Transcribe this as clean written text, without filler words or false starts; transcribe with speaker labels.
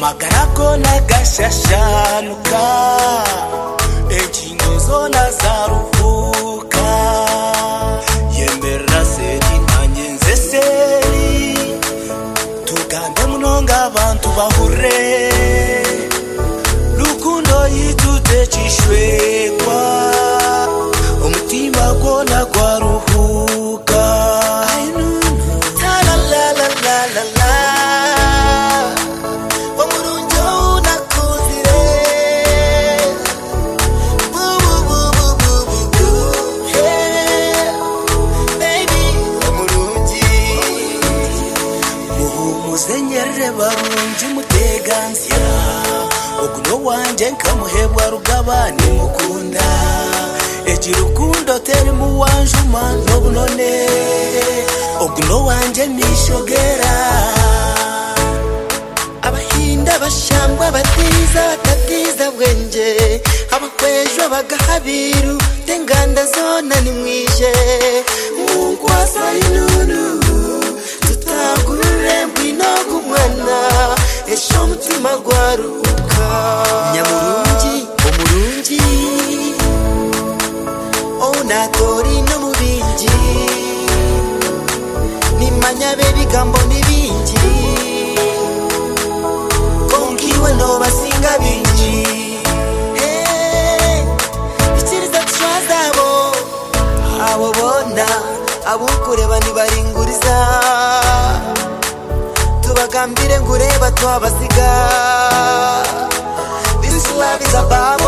Speaker 1: amagarago nagashashanuka ekingo zona zaruhuka yemberera seri nanye nzeseri tugambe munonga abantu bahure rukundo yitutecishwekwa umutima gona gwaruhuka la la la la la la Muzenyere barungi muteganzya okuno wanje nkamuhebwa rugabani mukunda ekirukundo teri muwanjuma nobunone okuno wanje nishogera abahinda bashambwa batiza batatiza bwenje abakwejo bagahabiru tenganda zona ni mwije Mungu asayinunu tutagurure mbwinogu mwana esho mutima gwaruka nyamurungi omurungi onatori no mubingi nimanya bebigambo nibingi kongiwe no basinga bingi ikiriza twazabo abo bona abukureba nibaringuriza tubagambire ngureba twabasiga This love is about